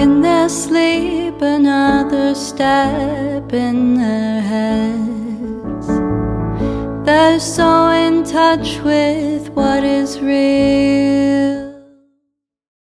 in their sleep, another step in their heads. They're so in touch with what is real.